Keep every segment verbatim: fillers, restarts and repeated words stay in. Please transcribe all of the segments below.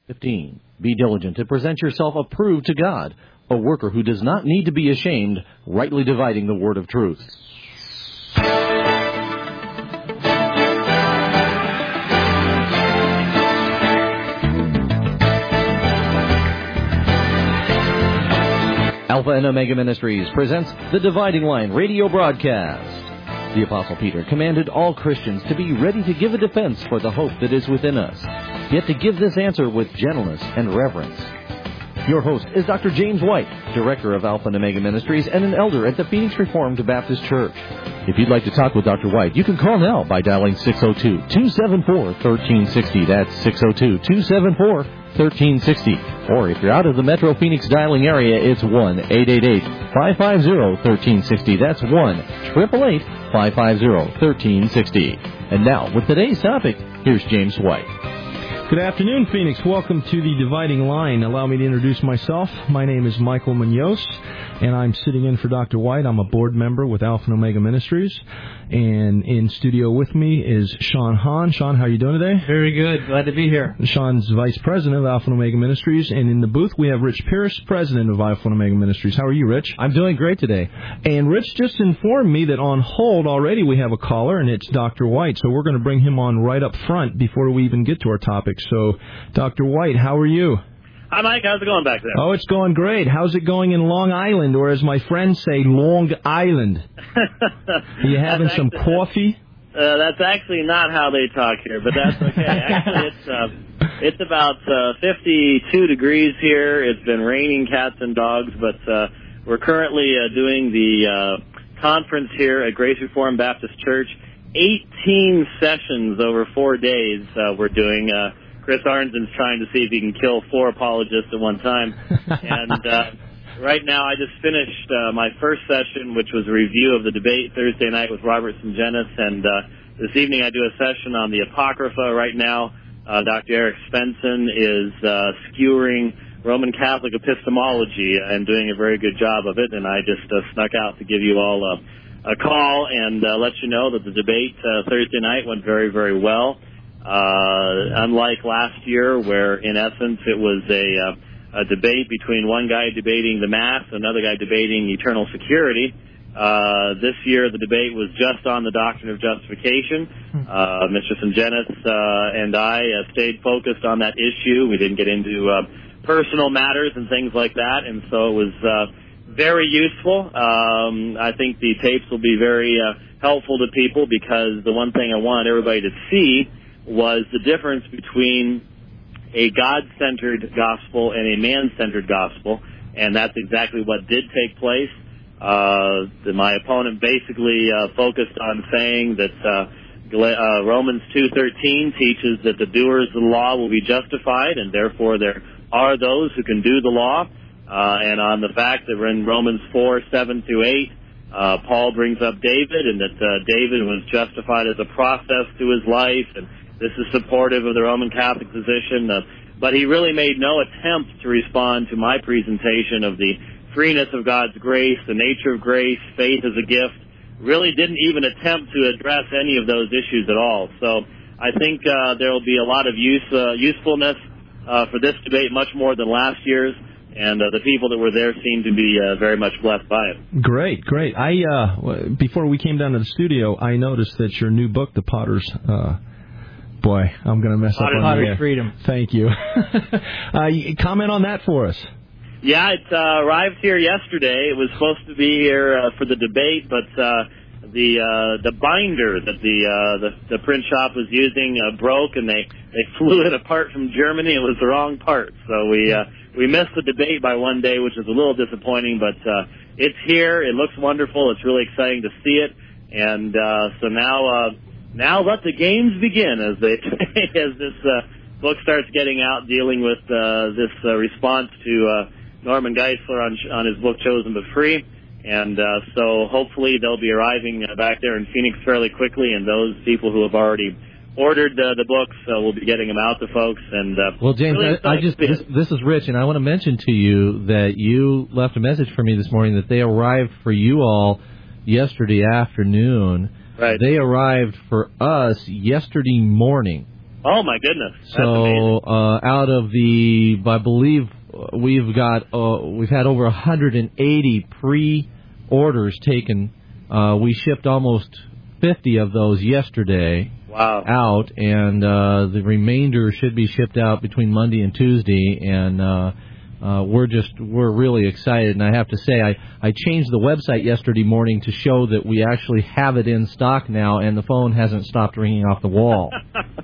fifteen. Be diligent to present yourself approved to God, a worker who does not need to be ashamed, rightly dividing the word of truth. Alpha and Omega Ministries presents the Dividing Line radio broadcast. The Apostle Peter commanded all Christians to be ready to give a defense for the hope that is within us, yet to give this answer with gentleness and reverence. Your host is Doctor James White, Director of Alpha and Omega Ministries and an elder at the Phoenix Reformed Baptist Church. If you'd like to talk with Doctor White, you can call now by dialing six oh two, two seven four, one three six oh. That's six oh two, two seven four, one three six oh. Or if you're out of the Metro Phoenix dialing area, it's one eight eight eight, five five zero, one three six oh. That's one eight eight eight, five five zero, one three six oh. And now, with today's topic, here's James White. Good afternoon, Phoenix. Welcome to the Dividing Line. Allow me to introduce myself. My name is Michael Munoz, and I'm sitting in for Doctor White. I'm a board member with Alpha and Omega Ministries. And in studio with me is Sean Hahn. Sean, how are you doing today? Very good. Glad to be here. Sean's Vice President of Alpha and Omega Ministries. And in the booth, we have Rich Pierce, President of Alpha and Omega Ministries. How are you, Rich? I'm doing great today. And Rich just informed me that on hold already we have a caller, and it's Doctor White. So we're going to bring him on right up front before we even get to our topic. So, Doctor White, how are you? Hi, Mike. How's it going back there? Oh, it's going great. How's it going in Long Island, or as my friends say, Long Island? Are you having some actually, coffee? Uh, that's actually not how they talk here, but that's okay. Actually, it's uh, it's about uh, fifty-two degrees here. It's been raining cats and dogs, but uh, we're currently uh, doing the uh, conference here at Grace Reformed Baptist Church. eighteen sessions over four days uh, we're doing. Uh, Chris Arnzen's trying to see if he can kill four apologists at one time. And uh, right now I just finished uh, my first session, which was a review of the debate Thursday night with Robert Sungenis. And uh, this evening I do a session on the Apocrypha. Right now uh, Doctor Eric Svensson is uh, skewering Roman Catholic epistemology and doing a very good job of it. And I just uh, snuck out to give you all a, a call and uh, let you know that the debate uh, Thursday night went very, very well. Uh, unlike last year, where in essence it was a, uh, a debate between one guy debating the Mass, another guy debating eternal security. Uh, this year the debate was just on the doctrine of justification. Uh, Mister Sungenis uh, and I uh, stayed focused on that issue. We didn't get into uh, personal matters and things like that, and so it was uh, very useful. Um, I think the tapes will be very uh, helpful to people, because the one thing I wanted everybody to see was the difference between a God-centered gospel and a man-centered gospel, and that's exactly what did take place. Uh, the, my opponent basically uh, focused on saying that uh, uh, Romans two thirteen teaches that the doers of the law will be justified, and therefore there are those who can do the law, uh, and on the fact that in Romans four, seven through eight, uh, Paul brings up David, and that uh, David was justified as a process to his life, and this is supportive of the Roman Catholic position, uh, but he really made no attempt to respond to my presentation of the freeness of God's grace, the nature of grace, faith as a gift. Really didn't even attempt to address any of those issues at all. So I think uh, there will be a lot of use uh, usefulness uh, for this debate, much more than last year's, and uh, the people that were there seem to be uh, very much blessed by it. Great, great. I uh, before we came down to the studio, I noticed that your new book, The Potter's... Uh, Boy, I'm going to mess Potter's up on the Freedom. Thank you. uh, comment on that for us. Yeah, it uh, arrived here yesterday. It was supposed to be here uh, for the debate, but uh, the uh, the binder that the, uh, the the print shop was using uh, broke, and they, they flew it apart from Germany. It was the wrong part, so we uh, we missed the debate by one day, which is a little disappointing. But uh, it's here. It looks wonderful. It's really exciting to see it, and uh, so now. Uh, Now let the games begin, as they as this uh, book starts getting out, dealing with uh, this uh, response to uh, Norman Geisler on, on his book Chosen but Free. And uh, so hopefully they'll be arriving uh, back there in Phoenix fairly quickly, and those people who have already ordered uh, the books uh, will be getting them out to folks. And uh, well, James, really I, I just this, this is Rich, and I want to mention to you that you left a message for me this morning that they arrived for you all yesterday afternoon. Right. They arrived for us yesterday morning. Oh, my goodness. That's so uh, out of the, I believe we've got, uh, we've had over one hundred eighty pre-orders taken. Uh, we shipped almost fifty of those yesterday. Wow. Out, and uh, the remainder should be shipped out between Monday and Tuesday, and uh, uh, we're just, we're really excited. And I have to say, I, I changed the website yesterday morning to show that we actually have it in stock now, and the phone hasn't stopped ringing off the wall.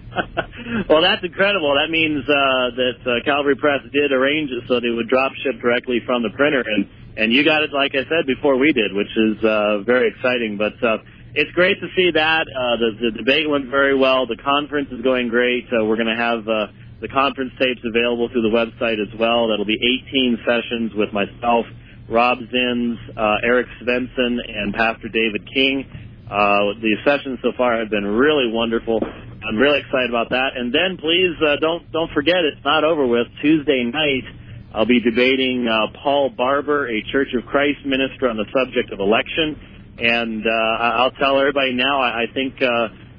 Well, that's incredible. That means uh, that uh, Calvary Press did arrange it so they would drop ship directly from the printer, and, and you got it, like I said, before we did, which is uh, very exciting. But uh, it's great to see that. Uh, the, the debate went very well. The conference is going great. Uh, we're going to have uh, the conference tapes available through the website as well. That'll be eighteen sessions with myself, Rob Zins, uh, Eric Svensson, and Pastor David King. Uh, the sessions so far have been really wonderful. I'm really excited about that. And then please uh, don't don't forget, it's not over with. Tuesday night, I'll be debating uh, Paul Barber, a Church of Christ minister, on the subject of election. And uh, I'll tell everybody now, I, I think uh,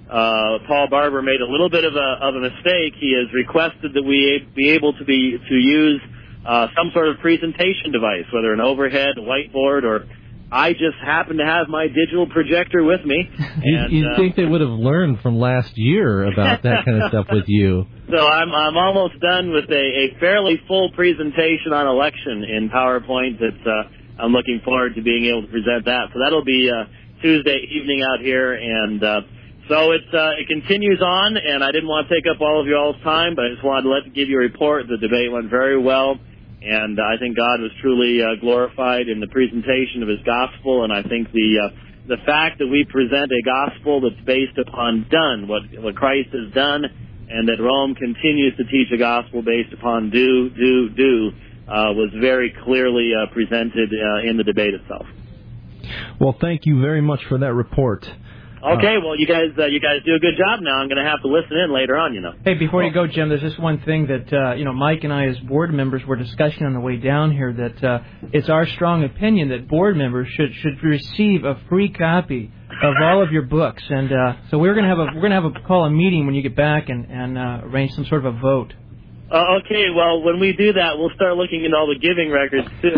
uh, Paul Barber made a little bit of a of a mistake. He has requested that we be able to be to use uh, some sort of presentation device, whether an overhead, a whiteboard, or I just happen to have my digital projector with me. You'd you uh, think they would have learned from last year about that kind of stuff with you. So I'm I'm almost done with a, a fairly full presentation on election in PowerPoint that uh, I'm looking forward to being able to present that. So that'll be uh, Tuesday evening out here, and uh, so it's uh, it continues on. And I didn't want to take up all of you all's time, but I just wanted to let give you a report. The debate went very well. And I think God was truly uh, glorified in the presentation of His gospel, and I think the uh, the fact that we present a gospel that's based upon done, what what Christ has done, and that Rome continues to teach a gospel based upon do, do, do, uh, was very clearly uh, presented uh, in the debate itself. Well, thank you very much for that report. Okay, well, you guys uh, you guys do a good job now. I'm going to have to listen in later on, you know. Hey, before you go, Jim, there's just one thing that, uh, you know, Mike and I as board members were discussing on the way down here, that uh, it's our strong opinion that board members should should receive a free copy of all of your books. And uh, so we're going to have a we're going to have a call a meeting when you get back and, and uh, arrange some sort of a vote. Uh, okay, well, when we do that, we'll start looking into all the giving records, too.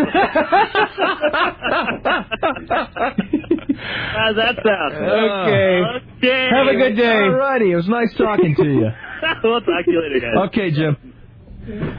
How's that sound? Okay. Okay. Have a good day. All righty. It was nice talking to you. We'll talk to you later, guys. Okay, Jim.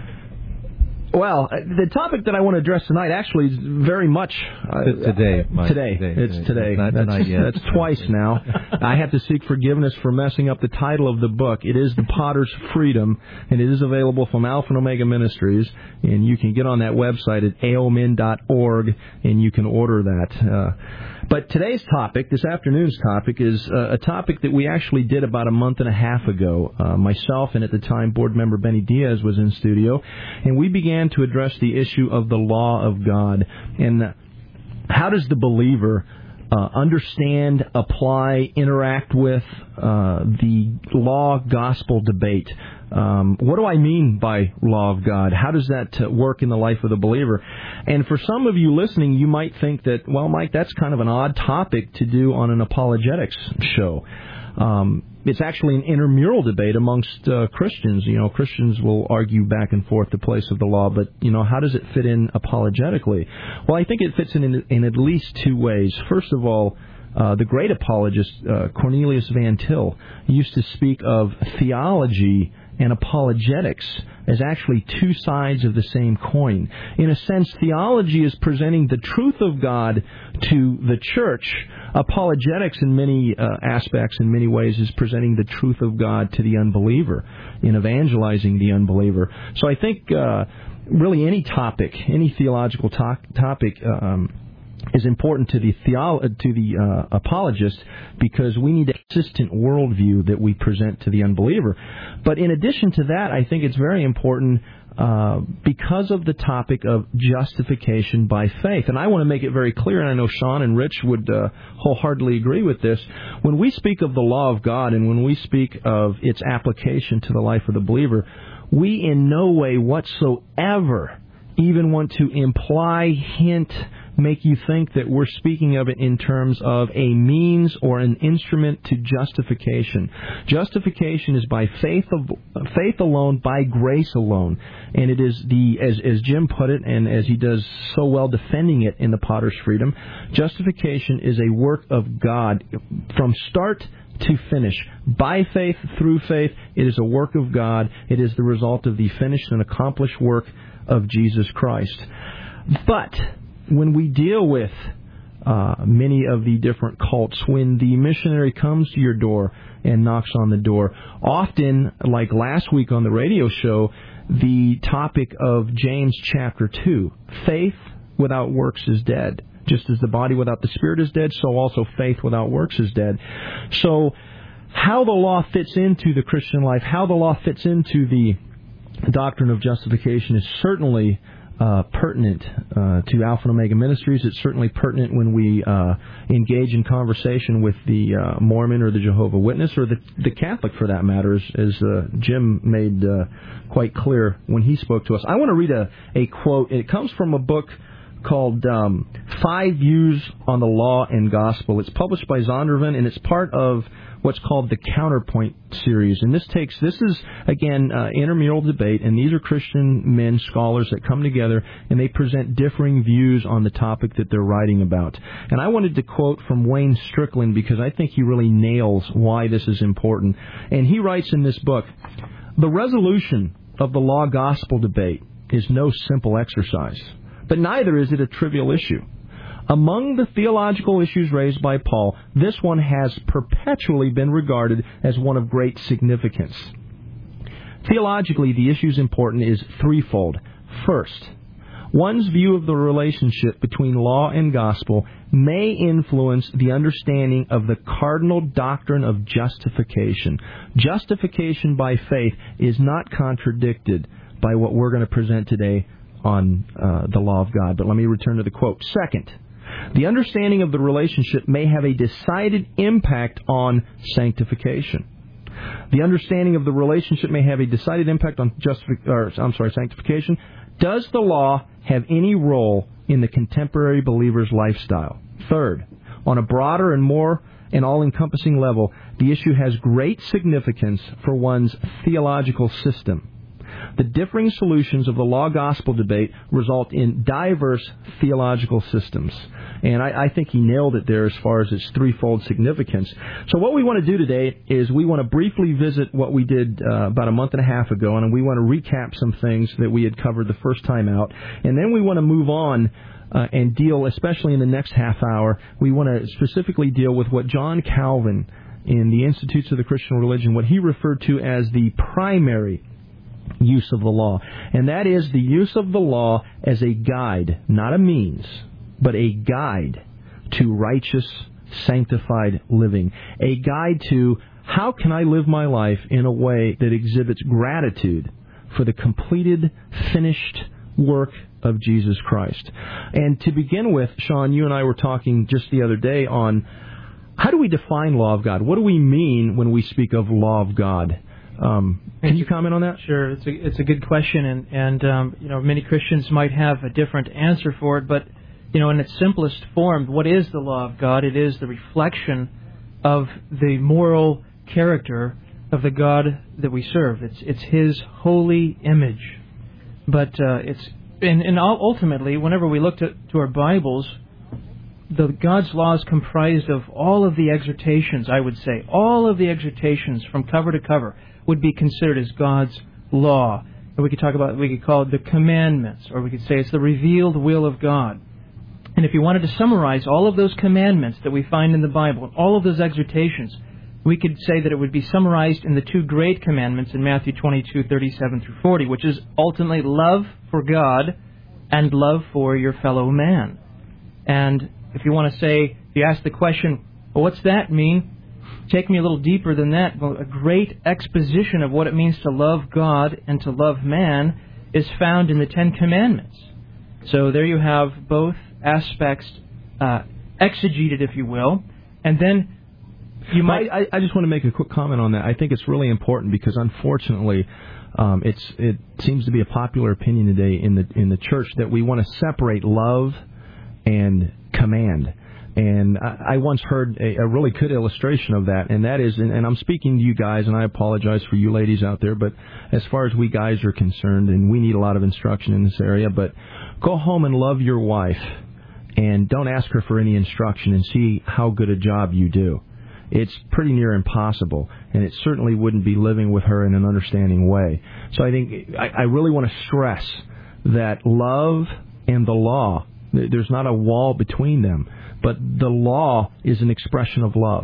Well, the topic that I want to address tonight actually is very much uh, today. Mike. Today, today. it's today. It's not that's, tonight yet. That's twice now. I have to seek forgiveness for messing up the title of the book. It is The Potter's Freedom, and it is available from Alpha and Omega Ministries. And you can get on that website at a o m n dot org, and you can order that. Uh, but today's topic, this afternoon's topic, is uh, a topic that we actually did about a month and a half ago. Uh, myself and at the time board member Benny Diaz was in studio, and we began to address the issue of the law of God. And how does the believer uh, understand, apply, interact with uh, the law-gospel debate? Um, what do I mean by law of God? How does that uh, work in the life of the believer? And for some of you listening, you might think that, well, Mike, that's kind of an odd topic to do on an apologetics show. Um, it's actually an intramural debate amongst uh, Christians. You know, Christians will argue back and forth the place of the law, but, you know, how does it fit in apologetically? Well, I think it fits in in, in at least two ways. First of all, uh, the great apologist, uh, Cornelius Van Til, used to speak of theology and apologetics as actually two sides of the same coin. In a sense, theology is presenting the truth of God to the church. Apologetics, in many uh, aspects, in many ways, is presenting the truth of God to the unbeliever, in evangelizing the unbeliever. So I think uh, really any topic, any theological to- topic, um, is important to the theolo- to the uh, apologist, because we need a consistent worldview that we present to the unbeliever. But in addition to that, I think it's very important uh, because of the topic of justification by faith. And I want to make it very clear, and I know Sean and Rich would uh, wholeheartedly agree with this. When we speak of the law of God and when we speak of its application to the life of the believer, we in no way whatsoever even want to imply, hint, make you think that we're speaking of it in terms of a means or an instrument to justification. Justification is by faith of, faith alone, by grace alone. And it is the, as, as Jim put it, and as he does so well defending it in The Potter's Freedom, justification is a work of God from start to finish. By faith, through faith, it is a work of God. It is the result of the finished and accomplished work of Jesus Christ. But when we deal with uh, many of the different cults, when the missionary comes to your door and knocks on the door, often, like last week on the radio show, the topic of James chapter two, faith without works is dead. Just as the body without the spirit is dead, so also faith without works is dead. So how the law fits into the Christian life, how the law fits into the doctrine of justification is certainly uh, pertinent uh, to Alpha and Omega Ministries. It's certainly pertinent when we uh, engage in conversation with the uh, Mormon or the Jehovah Witness, or the, the Catholic for that matter, as, as uh, Jim made uh, quite clear when he spoke to us. I want to read a, a quote. It comes from a book called um, Five Views on the Law and Gospel. It's published by Zondervan, and it's part of what's called the Counterpoint series. And this takes, this is, again, uh, intramural debate, and these are Christian men, scholars that come together, and they present differing views on the topic that they're writing about. And I wanted to quote from Wayne Strickland, because I think he really nails why this is important. And he writes in this book, "The resolution of the law-gospel debate is no simple exercise, but neither is it a trivial issue. Among the theological issues raised by Paul, this one has perpetually been regarded as one of great significance. Theologically, the issue important is threefold. First, one's view of the relationship between law and gospel may influence the understanding of the cardinal doctrine of justification. Justification by faith is not contradicted by what we're going to present today on uh, the law of God." But let me return to the quote. Second, the understanding of the relationship may have a decided impact on sanctification. The understanding of the relationship may have a decided impact on justific- or, I'm sorry, sanctification. Does the law have any role in the contemporary believer's lifestyle? Third, on a broader and more and all-encompassing level, the issue has great significance for one's theological system. The differing solutions of the law-gospel debate result in diverse theological systems. And I, I think he nailed it there as far as its threefold significance. So what we want to do today is we want to briefly visit what we did uh, about a month and a half ago, and we want to recap some things that we had covered the first time out. And then we want to move on uh, and deal, especially in the next half hour, we want to specifically deal with what John Calvin in the Institutes of the Christian Religion, what he referred to as the primary use of the law. And that is the use of the law as a guide, not a means, but a guide to righteous, sanctified living. A guide to how can I live my life in a way that exhibits gratitude for the completed, finished work of Jesus Christ. And to begin with, Sean, you and I were talking just the other day on how do we define law of God? What do we mean when we speak of law of God? Um, can you comment on that? Sure, it's a it's a good question, and and um, you know many Christians might have a different answer for it, but you know in its simplest form, what is the law of God? It is the reflection of the moral character of the God that we serve. It's it's His holy image, but uh, it's and, and ultimately, whenever we look to, to our Bibles, the God's law is comprised of all of the exhortations. I would say all of the exhortations from cover to cover would be considered as God's law. And we could talk about, we could call it the commandments, or we could say it's the revealed will of God. And if you wanted to summarize all of those commandments that we find in the Bible, all of those exhortations, we could say that it would be summarized in the two great commandments in Matthew twenty-two, thirty-seven through forty, which is ultimately love for God and love for your fellow man. And if you want to say, if you ask the question, well, what's that mean? Take me a little deeper than that. Well, a great exposition of what it means to love God and to love man is found in the Ten Commandments. So there you have both aspects uh, exegeted, if you will, and then you might... I, I just want to make a quick comment on that. I think it's really important because, unfortunately, um, it's it seems to be a popular opinion today in the in the church that we want to separate love and command. And I, I once heard a, a really good illustration of that, and that is, and, and I'm speaking to you guys, and I apologize for you ladies out there, but as far as we guys are concerned, and we need a lot of instruction in this area, but go home and love your wife, and don't ask her for any instruction, and see how good a job you do. It's pretty near impossible, and it certainly wouldn't be living with her in an understanding way. So I think I, I really want to stress that love and the law, there's not a wall between them, but the law is an expression of love.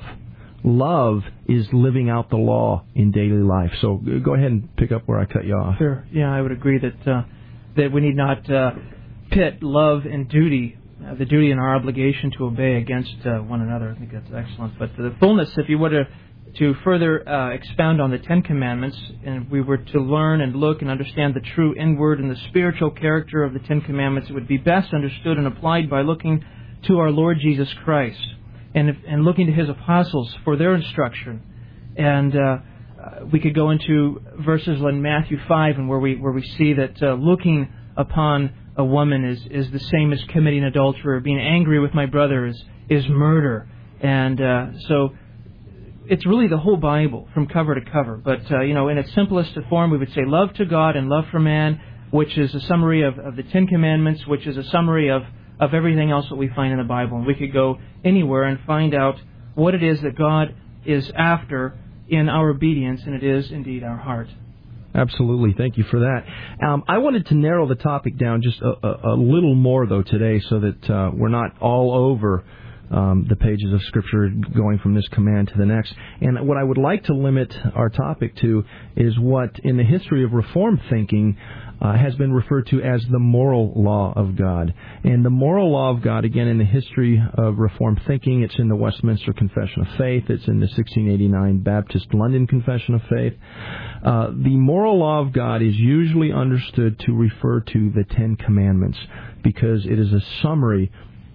Love is living out the law in daily life. So go ahead and pick up where I cut you off. Sure. Yeah, I would agree that uh, that we need not uh, pit love and duty, uh, the duty and our obligation to obey against uh, one another. I think that's excellent. But the fullness, if you were to to further uh, expound on the Ten Commandments, and we were to learn and look and understand the true inward and the spiritual character of the Ten Commandments, it would be best understood and applied by looking to our Lord Jesus Christ and and looking to His apostles for their instruction. And uh, we could go into verses in Matthew five, and where we where we see that uh, looking upon a woman is, is the same as committing adultery, or being angry with my brother is is murder. And uh, so it's really the whole Bible from cover to cover. But uh, you know, in its simplest form, we would say love to God and love for man, which is a summary of, of the Ten Commandments, which is a summary of of everything else that we find in the Bible. And we could go anywhere and find out what it is that God is after in our obedience, and it is indeed our heart. Absolutely. Thank you for that. Um, I wanted to narrow the topic down just a, a, a little more, though, today, so that uh, we're not all over um, the pages of Scripture going from this command to the next. And what I would like to limit our topic to is what, in the history of Reformed thinking, Uh, has been referred to as the moral law of God. And the moral law of God, again, in the history of Reformed thinking, it's in the Westminster Confession of Faith, it's in the sixteen eighty-nine Baptist London Confession of Faith. Uh, the moral law of God is usually understood to refer to the Ten Commandments, because it is a summary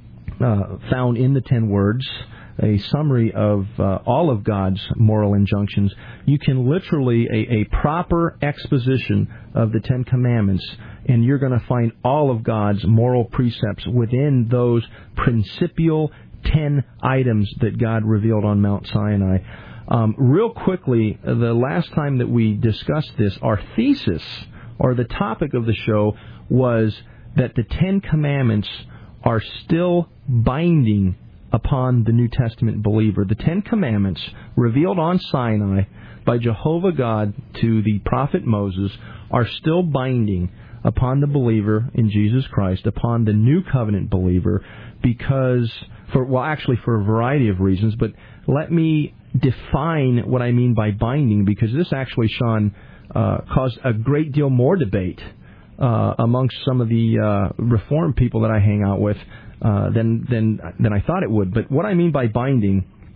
uh, found in the ten words, a summary of uh, all of God's moral injunctions. You can literally, a, a proper exposition of the Ten Commandments, and you're going to find all of God's moral precepts within those principal ten items that God revealed on Mount Sinai. Um, real quickly, the last time that we discussed this, our thesis, or the topic of the show, was that the Ten Commandments are still binding upon the New Testament believer. The Ten Commandments, revealed on Sinai by Jehovah God to the prophet Moses, are still binding upon the believer in Jesus Christ, upon the New Covenant believer, because, for well, actually for a variety of reasons, but let me define what I mean by binding, because this actually, Sean, uh, caused a great deal more debate uh, amongst some of the uh, Reformed people that I hang out with, Uh, than than than I thought it would. But what I mean by binding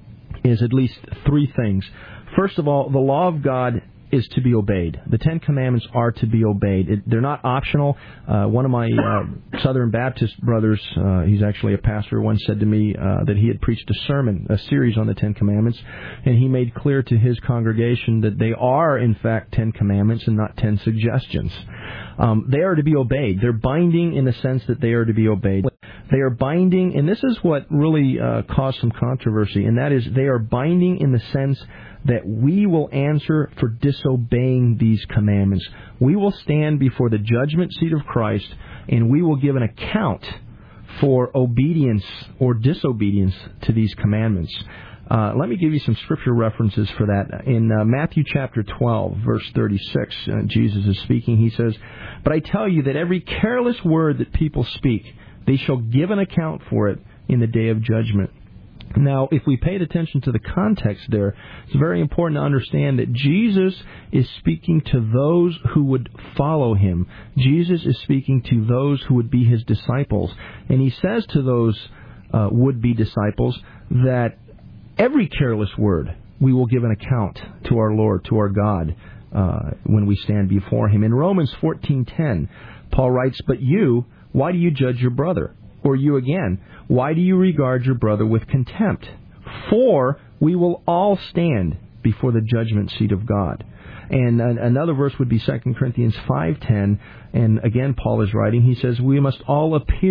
is at least three things. First of all, the law of God is to be obeyed. The Ten Commandments are to be obeyed. It, they're not optional. Uh, one of my uh, Southern Baptist brothers, uh, he's actually a pastor, once said to me uh, that he had preached a sermon, a series on the Ten Commandments, and he made clear to his congregation that they are, in fact, Ten Commandments and not ten suggestions. Um, they are to be obeyed. They're binding in the sense that they are to be obeyed. They are binding, and this is what really uh, caused some controversy, and that is they are binding in the sense that we will answer for disobeying these commandments. We will stand before the judgment seat of Christ, and we will give an account for obedience or disobedience to these commandments. Uh, let me give you some scripture references for that. In uh, Matthew chapter twelve, verse thirty-six, uh, Jesus is speaking. He says, "But I tell you that every careless word that people speak, they shall give an account for it in the day of judgment." Now, if we paid attention to the context there, it's very important to understand that Jesus is speaking to those who would follow him. Jesus is speaking to those who would be his disciples. And he says to those uh, would-be disciples that every careless word we will give an account to our Lord, to our God, uh, when we stand before him. In Romans fourteen ten, Paul writes, "But you, why do you judge your brother? Or you again, why do you regard your brother with contempt? For we will all stand before the judgment seat of God." And another verse would be Second Corinthians five ten, and again Paul is writing, he says, "We must all appear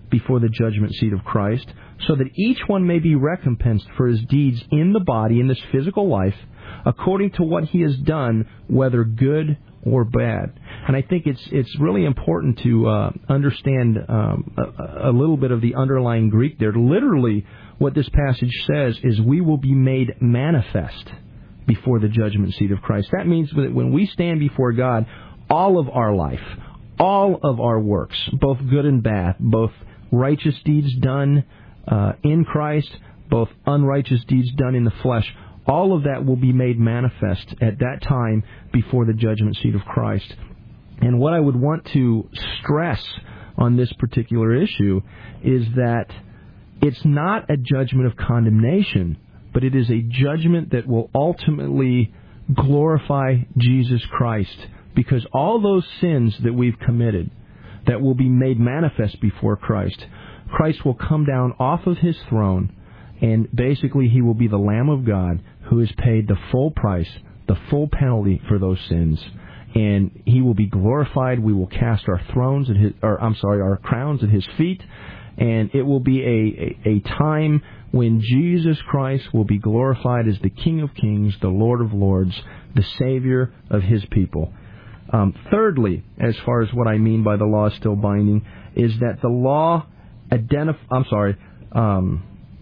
before the judgment seat of Christ, so that each one may be recompensed for his deeds in the body, in this physical life, according to what he has done, whether good or bad. And I think it's it's really important to uh, understand um, a, a little bit of the underlying Greek there. Literally, what this passage says is we will be made manifest before the judgment seat of Christ. That means that when we stand before God, all of our life, all of our works, both good and bad, both righteous deeds done uh, in Christ, both unrighteous deeds done in the flesh, all of that will be made manifest at that time before the judgment seat of Christ. And what I would want to stress on this particular issue is that it's not a judgment of condemnation, but it is a judgment that will ultimately glorify Jesus Christ, because all those sins that we've committed that will be made manifest before Christ, Christ will come down off of his throne, and basically he will be the Lamb of God who has paid the full price, the full penalty for those sins. And he will be glorified. We will cast our thrones at his, or I'm sorry, our crowns at his feet. And it will be a, a, a time when Jesus Christ will be glorified as the King of Kings, the Lord of Lords, the Savior of his people. Um, thirdly, as far as what I mean by the law is still binding, is that the law identif- I'm sorry. Um,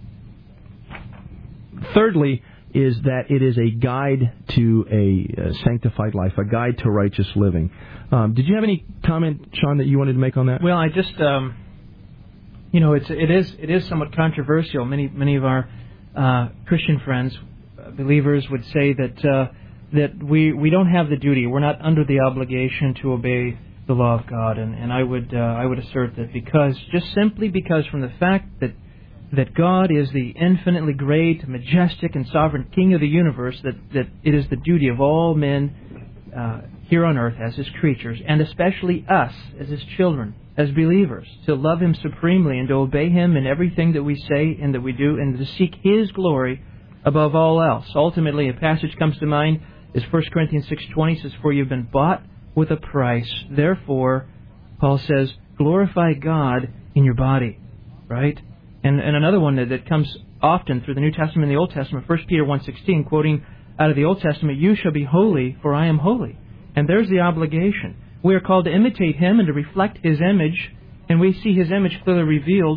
thirdly, is that it is a guide to a, a sanctified life, a guide to righteous living. Um, did you have any comment, Sean, that you wanted to make on that? Well, I just, um, you know, it's it is it is somewhat controversial. Many many of our uh, Christian friends, uh, believers, would say that uh, that we we don't have the duty, we're not under the obligation to obey the law of God, and and I would uh, I would assert that because just simply because from the fact that that God is the infinitely great, majestic, and sovereign King of the universe, that, that it is the duty of all men uh, here on earth as His creatures, and especially us as His children, as believers, to love Him supremely and to obey Him in everything that we say and that we do, and to seek His glory above all else. Ultimately, a passage comes to mind is First Corinthians six twenty, says, "For you've been bought with a price. Therefore," Paul says, "glorify God in your body." Right? And, and another one that, that comes often through the New Testament and the Old Testament, First Peter one sixteen, quoting out of the Old Testament, "You shall be holy, for I am holy." And there's the obligation. We are called to imitate Him and to reflect His image, and we see His image clearly revealed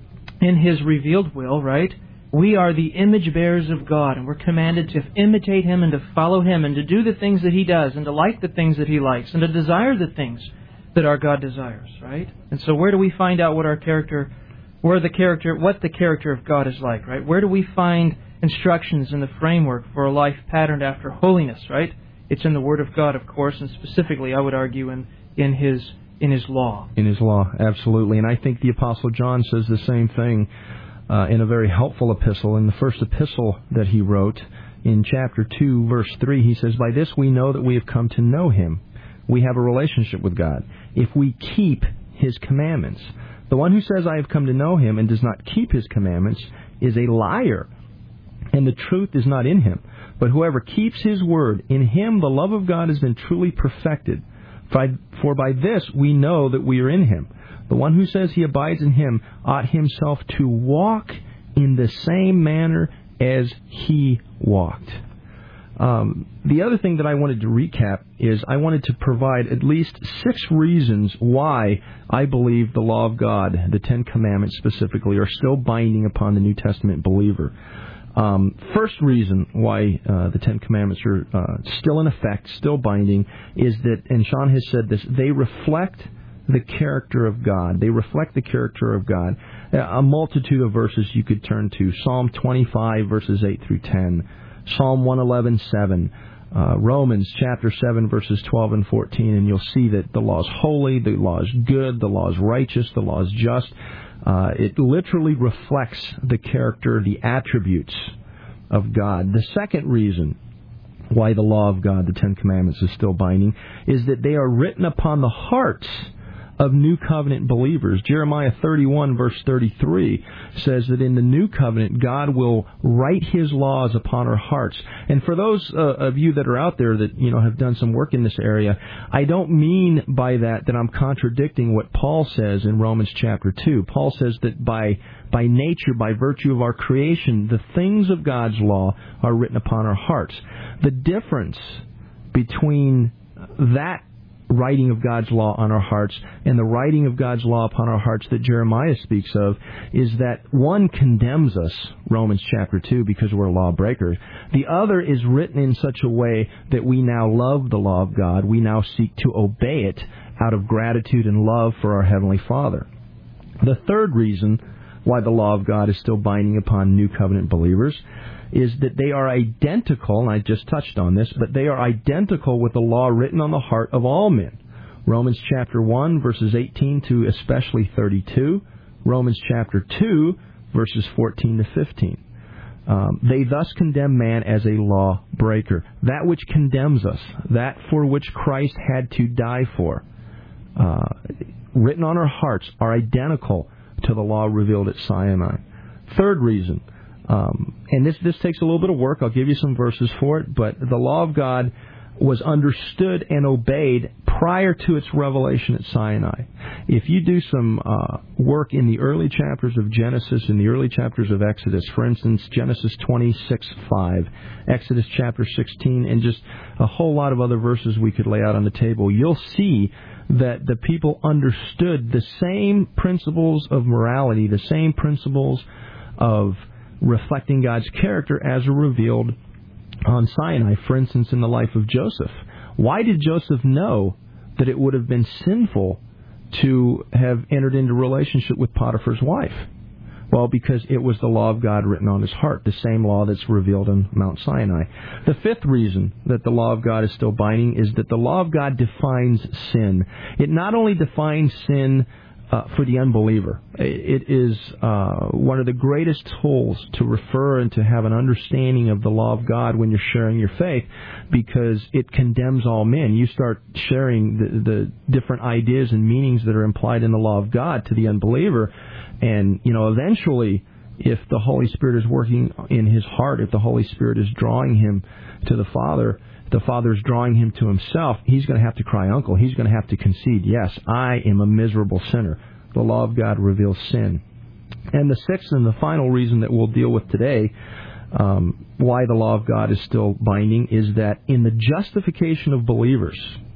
in His revealed will, right? We are the image bearers of God, and we're commanded to imitate Him and to follow Him and to do the things that He does and to like the things that He likes and to desire the things that our God desires, right? And so where do we find out what our character Where the character, what the character of God is like, right? Where do we find instructions in the framework for a life patterned after holiness, right? It's in the Word of God, of course, and specifically, I would argue, in in His in His law. In His law, absolutely. And I think the Apostle John says the same thing uh, in a very helpful epistle. In the first epistle that he wrote, in chapter two, verse three, he says, "By this we know that we have come to know Him. We have a relationship with God, if we keep His commandments. The one who says, 'I have come to know Him,' and does not keep His commandments is a liar, and the truth is not in him. But whoever keeps His word, in him the love of God has been truly perfected. For by this we know that we are in Him. The one who says he abides in Him ought himself to walk in the same manner as He walked." Um, the other thing that I wanted to recap is I wanted to provide at least six reasons why I believe the law of God, the Ten Commandments specifically, are still binding upon the New Testament believer. Um, first reason why uh, the Ten Commandments are uh, still in effect, still binding, is that, and Sean has said this, they reflect the character of God. They reflect the character of God. A multitude of verses you could turn to. Psalm twenty-five, verses eight through ten. Psalm one eleven, seven, uh, Romans chapter seven, verses twelve and fourteen, and you'll see that the law is holy, the law is good, the law is righteous, the law is just. Uh, it literally reflects the character, the attributes of God. The second reason why the law of God, the Ten Commandments, is still binding is that they are written upon the hearts of New Covenant believers. Jeremiah thirty-one, verse thirty-three, says that in the New Covenant, God will write His laws upon our hearts. And for those uh, of you that are out there that, you know, have done some work in this area, I don't mean by that that I'm contradicting what Paul says in Romans chapter two. Paul says that by by nature, by virtue of our creation, the things of God's law are written upon our hearts. The difference between that writing of God's law on our hearts and the writing of God's law upon our hearts that Jeremiah speaks of is that one condemns us, Romans chapter two, because we're lawbreakers. The other is written in such a way that we now love the law of God. We now seek to obey it out of gratitude and love for our Heavenly Father. The third reason why the law of God is still binding upon New Covenant believers is that they are identical, and I just touched on this, but they are identical with the law written on the heart of all men. Romans chapter one, verses eighteen to especially thirty-two. Romans chapter two, verses fourteen to fifteen. Um, they thus condemn man as a lawbreaker. That which condemns us, that for which Christ had to die for, uh, written on our hearts, are identical to the law revealed at Sinai. Third reason, um, and this this takes a little bit of work. I'll give you some verses for it, but the law of God was understood and obeyed prior to its revelation at Sinai. If you do some uh, work in the early chapters of Genesis and the early chapters of Exodus, for instance, Genesis twenty-six five, Exodus chapter sixteen, and just a whole lot of other verses we could lay out on the table, you'll see that the people understood the same principles of morality, the same principles of reflecting God's character as are revealed on Sinai. For instance, in the life of Joseph. Why did Joseph know that it would have been sinful to have entered into a relationship with Potiphar's wife? Well, because it was the law of God written on his heart, the same law that's revealed on Mount Sinai. The fifth reason that the law of God is still binding is that the law of God defines sin. It not only defines sin uh, for the unbeliever, it is uh, one of the greatest tools to refer and to have an understanding of the law of God when you're sharing your faith, because it condemns all men. You start sharing the, the different ideas and meanings that are implied in the law of God to the unbeliever. And, you know, eventually, if the Holy Spirit is working in his heart, if the Holy Spirit is drawing him to the Father, the Father is drawing him to himself, he's going to have to cry uncle. He's going to have to concede, yes, I am a miserable sinner. The law of God reveals sin. And the sixth and the final reason that we'll deal with today, um, why the law of God is still binding, is that in the justification of believers,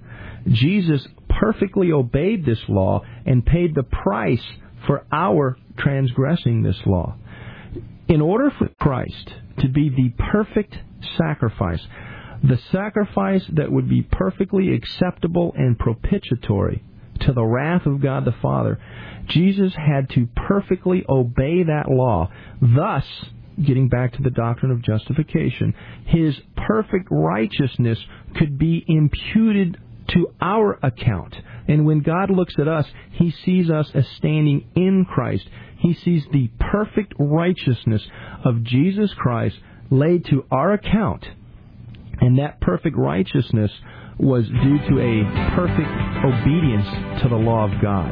Jesus perfectly obeyed this law and paid the price for our transgressing this law. In order for Christ to be the perfect sacrifice, the sacrifice that would be perfectly acceptable and propitiatory to the wrath of God the Father, Jesus had to perfectly obey that law. Thus, getting back to the doctrine of justification, his perfect righteousness could be imputed to our account. And when God looks at us, he sees us as standing in Christ. He sees the perfect righteousness of Jesus Christ laid to our account. And that perfect righteousness was due to a perfect obedience to the law of God.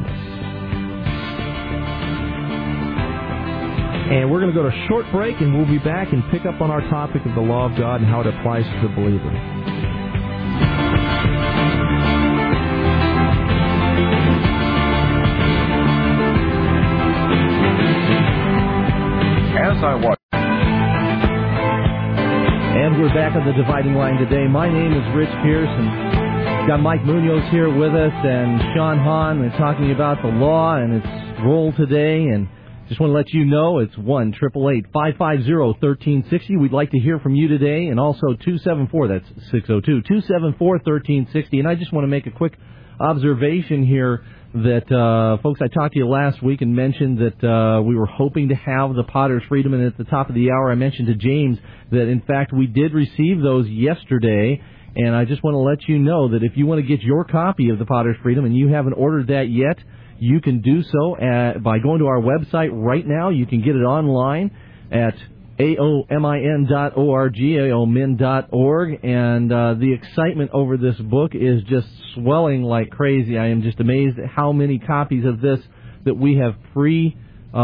And we're going to go to a short break, and we'll be back and pick up on our topic of the law of God and how it applies to the believer. As I watch. And we're back on the Dividing Line today. My name is Rich Pierce, and got Mike Munoz here with us, and Sean Hahn. We're talking about the law and its role today, and just want to let you know it's one eight eight eight, five five zero, one three six zero. We'd like to hear from you today, and also two seven four, that's six oh two, two seven four, one three six zero. And I just want to make a quick observation here that, uh, folks, I talked to you last week and mentioned that uh, we were hoping to have the Potter's Freedom, and at the top of the hour I mentioned to James that, in fact, we did receive those yesterday, and I just want to let you know that if you want to get your copy of the Potter's Freedom and you haven't ordered that yet, you can do so at, by going to our website right now. You can get it online at A O M I N dot O R G, A O M I N dot org, and uh, the excitement over this book is just swelling like crazy. I am just amazed at how many copies of this that we have pre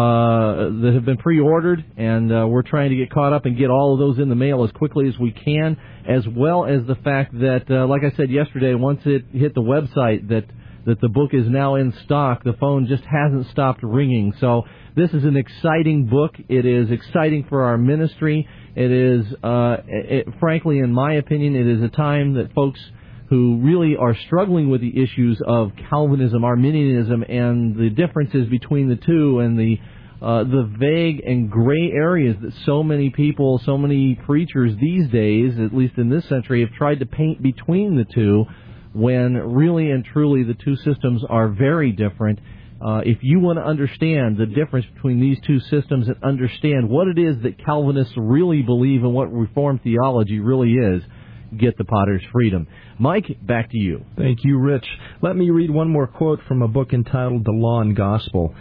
uh, that have been pre-ordered, and uh, we're trying to get caught up and get all of those in the mail as quickly as we can, as well as the fact that, uh, like I said yesterday, once it hit the website that that the book is now in stock, the phone just hasn't stopped ringing. So this is an exciting book. It is exciting for our ministry. It is, uh, it, frankly, in my opinion, it is a time that folks who really are struggling with the issues of Calvinism, Arminianism, and the differences between the two, and the uh, the vague and gray areas that so many people, so many preachers these days, at least in this century, have tried to paint between the two, when really and truly the two systems are very different. Uh, if you want to understand the difference between these two systems and understand what it is that Calvinists really believe and what Reformed theology really is, get the Potter's Freedom. Mike, back to you. Thank you, Rich. Let me read one more quote from a book entitled The Law and Gospel.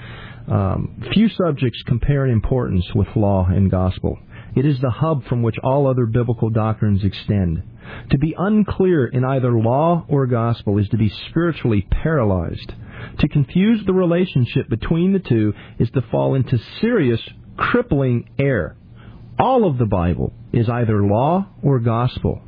Um, few subjects compare in importance with law and gospel. It is the hub from which all other biblical doctrines extend. To be unclear in either law or gospel is to be spiritually paralyzed. To confuse the relationship between the two is to fall into serious, crippling error. All of the Bible is either law or gospel.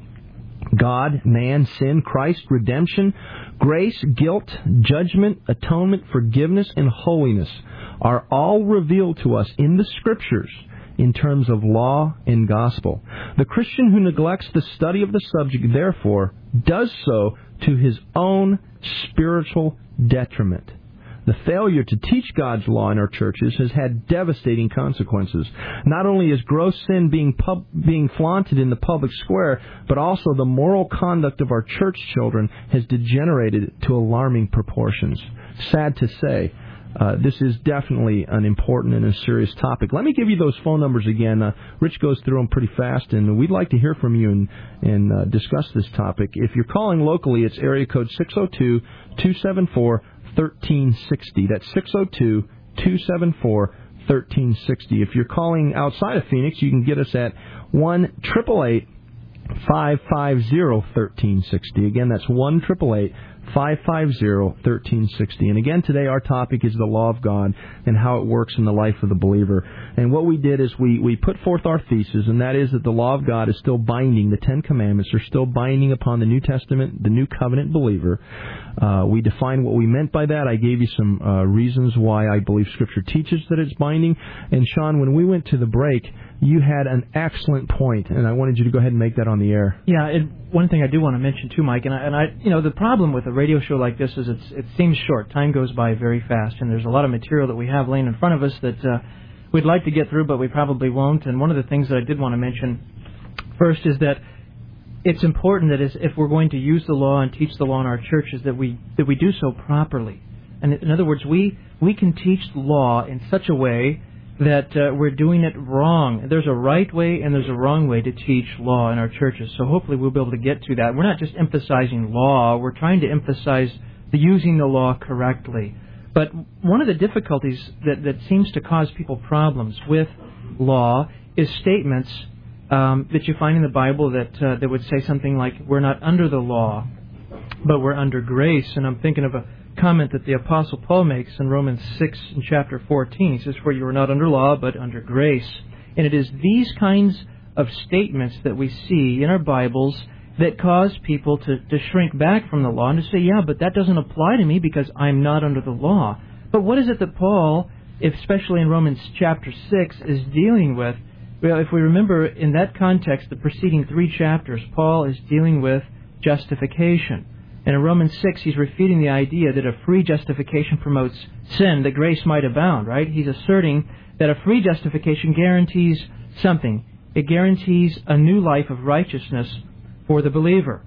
God, man, sin, Christ, redemption, grace, guilt, judgment, atonement, forgiveness, and holiness are all revealed to us in the Scriptures in terms of law and gospel. The Christian who neglects the study of the subject, therefore, does so to his own spiritual detriment. The failure to teach God's law in our churches has had devastating consequences. Not only is gross sin being pub- being flaunted in the public square, but also the moral conduct of our church children has degenerated to alarming proportions. Sad to say, Uh, this is definitely an important and a serious topic. Let me give you those phone numbers again. Uh, Rich goes through them pretty fast, and we'd like to hear from you and, and uh, discuss this topic. If you're calling locally, it's area code six oh two, two seven four, one three six oh. That's six oh two, two seven four, one three six oh. If you're calling outside of Phoenix, you can get us at one eight eight eight, five five zero, one three six oh. Again, that's one eight eight eight, five five zero, one three six oh. And again, today our topic is the law of God and how it works in the life of the believer. And what we did is we, we put forth our thesis, and that is that the law of God is still binding. The Ten Commandments are still binding upon the New Testament, the New Covenant believer. Uh, we defined what we meant by that. I gave you some uh, reasons why I believe Scripture teaches that it's binding. And Sean, when we went to the break, you had an excellent point, and I wanted you to go ahead and make that on the air. Yeah, it, one thing I do want to mention too, Mike, and I, and I, you know, the problem with a radio show like this is it's, it seems short. Time goes by very fast, and there's a lot of material that we have laying in front of us that uh, we'd like to get through, but we probably won't. And one of the things that I did want to mention first is that it's important that is, if we're going to use the law and teach the law in our churches, that we that we do so properly. And in other words, we we can teach the law in such a way that uh, we're doing it wrong. There's a right way and there's a wrong way to teach law in our churches. So hopefully we'll be able to get to that. We're not just emphasizing law. We're trying to emphasize the using the law correctly. But one of the difficulties that, that seems to cause people problems with law is statements um, that you find in the Bible that uh, that would say something like, we're not under the law, but we're under grace. And I'm thinking of a comment that the Apostle Paul makes in Romans six in chapter fourteen. He says, for you are not under law, but under grace. And it is these kinds of statements that we see in our Bibles that cause people to, to shrink back from the law and to say, yeah, but that doesn't apply to me because I'm not under the law. But what is it that Paul, especially in Romans chapter six, is dealing with? Well, if we remember in that context, the preceding three chapters, Paul is dealing with justification. And in Romans six, he's refuting the idea that a free justification promotes sin, that grace might abound, right? He's asserting that a free justification guarantees something. It guarantees a new life of righteousness for the believer.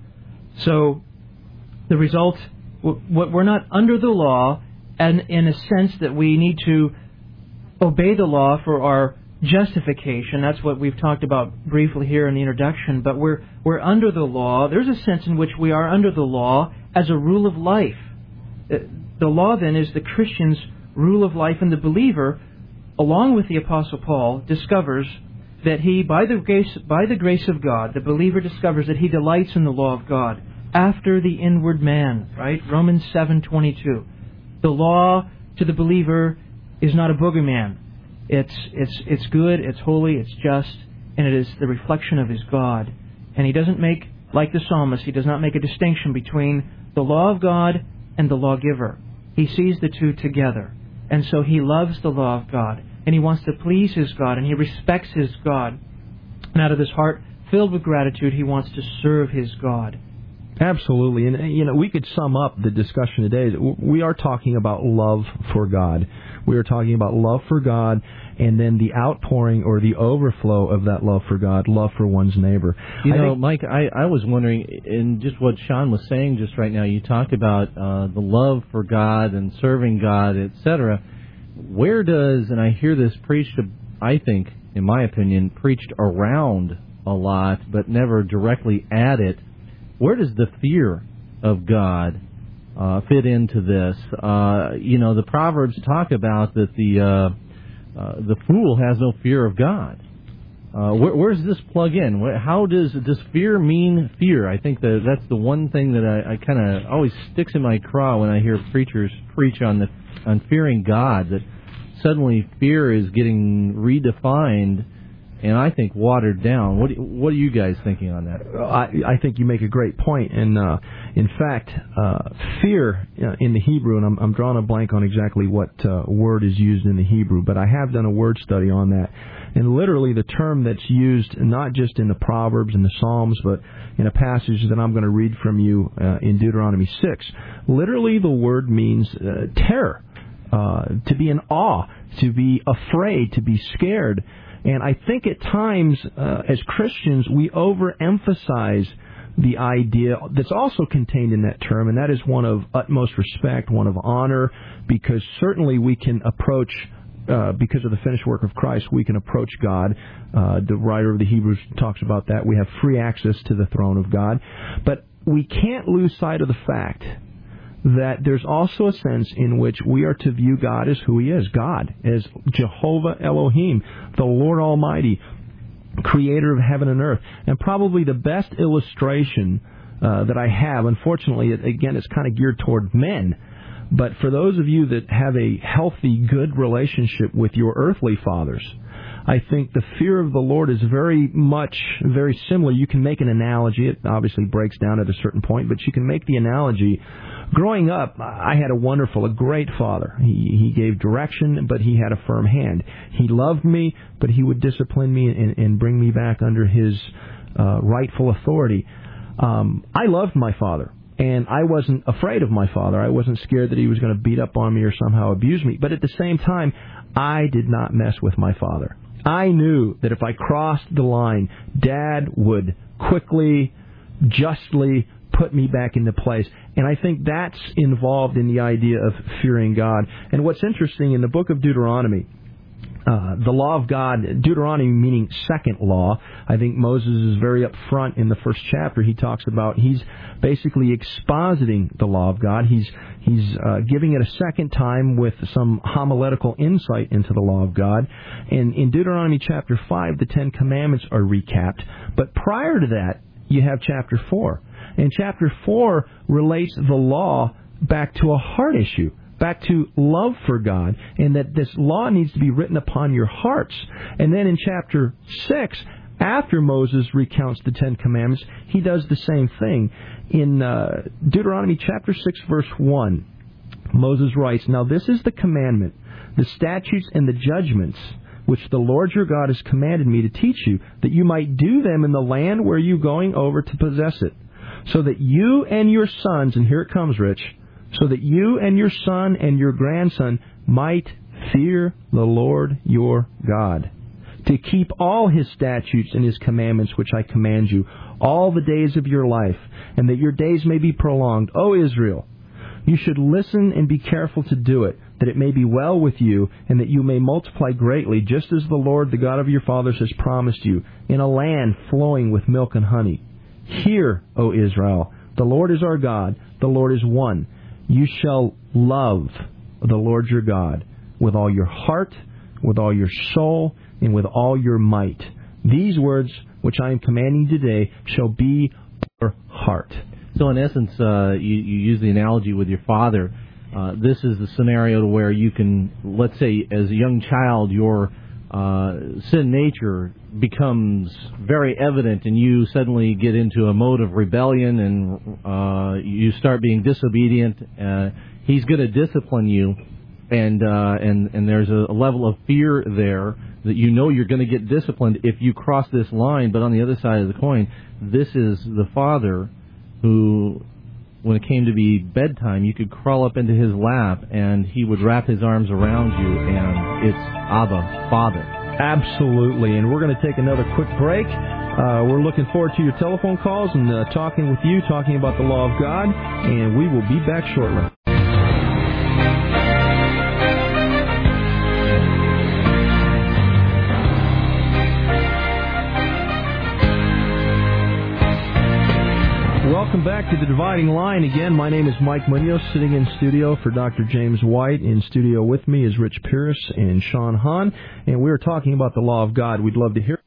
So the result, we're not under the law, and in a sense that we need to obey the law for our justification. That's what we've talked about briefly here in the introduction. But we're we're under the law. There's a sense in which we are under the law as a rule of life. The law then is the Christian's rule of life, and the believer, along with the Apostle Paul, discovers that he, by the grace, by the grace of God, the believer discovers that he delights in the law of God after the inward man, right? Romans seven twenty-two. The law to the believer is not a boogeyman. It's, it's, it's good, it's holy, it's just, and it is the reflection of his God. And he doesn't make, like the psalmist, he does not make a distinction between the law of God and the lawgiver. He sees the two together. And so he loves the law of God, and he wants to please his God, and he respects his God. And out of his heart, filled with gratitude, he wants to serve his God. Absolutely. And, you know, we could sum up the discussion today. We are talking about love for God. We are talking about love for God and then the outpouring or the overflow of that love for God, love for one's neighbor. You I know, think, Mike, I, I was wondering, in just what Sean was saying just right now, you talk about uh, the love for God and serving God, et cetera. Where does, and I hear this preached, I think, in my opinion, preached around a lot, but never directly at it, where does the fear of God uh, fit into this? Uh, you know, the Proverbs talk about that the uh, uh, the fool has no fear of God. Uh, where, where does this plug in? How does does fear mean fear? I think that that's the one thing that I, I kind of always sticks in my craw when I hear preachers preach on the on fearing God. That suddenly fear is getting redefined, and I think watered down. What what are you guys thinking on that? I, I think you make a great point. And uh, in fact, uh, fear uh, in the Hebrew, and I'm, I'm drawing a blank on exactly what uh, word is used in the Hebrew, but I have done a word study on that. And literally the term that's used not just in the Proverbs and the Psalms, but in a passage that I'm going to read from you uh, in Deuteronomy six, literally the word means uh, terror, uh, to be in awe, to be afraid, to be scared. And I think at times, uh, as Christians, we overemphasize the idea that's also contained in that term, and that is one of utmost respect, one of honor, because certainly we can approach, uh, because of the finished work of Christ, we can approach God. Uh, the writer of the Hebrews talks about that. We have free access to the throne of God. But we can't lose sight of the fact that there's also a sense in which we are to view God as who He is, God, as Jehovah Elohim, the Lord Almighty, creator of heaven and earth. And probably the best illustration uh, that I have, unfortunately, again, it's kind of geared toward men, but for those of you that have a healthy, good relationship with your earthly fathers, I think the fear of the Lord is very much, very similar. You can make an analogy. It obviously breaks down at a certain point, but you can make the analogy. Growing up, I had a wonderful, a great father. He, he gave direction, but he had a firm hand. He loved me, but he would discipline me and, and bring me back under his uh, rightful authority. Um, I loved my father, and I wasn't afraid of my father. I wasn't scared that he was going to beat up on me or somehow abuse me. But at the same time, I did not mess with my father. I knew that if I crossed the line, Dad would quickly, justly put me back into place. And I think that's involved in the idea of fearing God. And what's interesting, in the book of Deuteronomy, uh, the law of God, Deuteronomy meaning second law, I think Moses is very upfront in the first chapter. He talks about, he's basically expositing the law of God. He's he's uh, giving it a second time with some homiletical insight into the law of God. And in Deuteronomy chapter five, the Ten Commandments are recapped. But prior to that, you have chapter four. And chapter four relates the law back to a heart issue, back to love for God, and that this law needs to be written upon your hearts. And then in chapter six, after Moses recounts the Ten Commandments, he does the same thing. In uh, Deuteronomy chapter six, verse one, Moses writes, "Now this is the commandment, the statutes and the judgments, which the Lord your God has commanded me to teach you, that you might do them in the land where you're going over to possess it, so that you and your sons," and here it comes, Rich, "so that you and your son and your grandson might fear the Lord your God, to keep all His statutes and His commandments which I command you all the days of your life, and that your days may be prolonged. O Israel, you should listen and be careful to do it, that it may be well with you, and that you may multiply greatly, just as the Lord, the God of your fathers, has promised you, in a land flowing with milk and honey. Hear, O Israel, the Lord is our God, the Lord is one. You shall love the Lord your God with all your heart, with all your soul, and with all your might. These words which I am commanding today shall be your heart. So in essence, uh, you, you use the analogy with your father. Uh, this is the scenario where you can, let's say, as a young child, your uh, sin nature becomes very evident, and you suddenly get into a mode of rebellion, and uh, you start being disobedient. Uh, he's going to discipline you, and uh, and and there's a level of fear there that you know you're going to get disciplined if you cross this line. But on the other side of the coin, this is the father who, when it came to be bedtime, you could crawl up into his lap and he would wrap his arms around you, and it's Abba, Father. Absolutely, and we're going to take another quick break. Uh, we're looking forward to your telephone calls and uh, talking with you, talking about the law of God, and we will be back shortly. Welcome back to the Dividing Line. Again, my name is Mike Munoz, sitting in studio for Doctor James White. In studio with me is Rich Pierce and Sean Hahn, and we're talking about the law of God. We'd love to hear